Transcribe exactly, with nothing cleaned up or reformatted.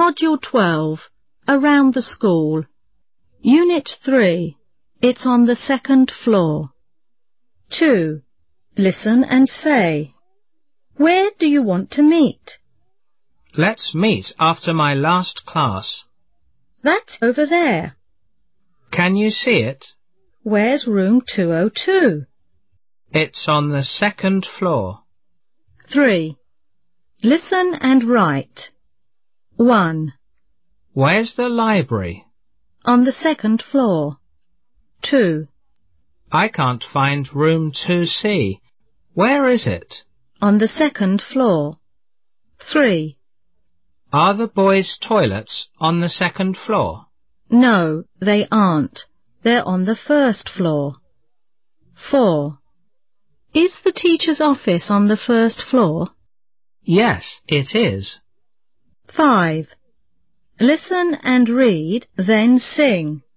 Module twelve, Around the School. Unit three, It's on the second floor. two. Listen and say. Where do you want to meet? Let's meet after my last class. That's over there. Can you see it? Where's room two oh two? It's on the second floor. three. Listen and write. one. Where's the library? On the second floor. two. I can't find room two C. Where is it? On the second floor. three. Are the boys' toilets on the second floor? No, they aren't. They're on the first floor. four. Is the teacher's office on the first floor? Yes, it is. five. Listen and read, then sing.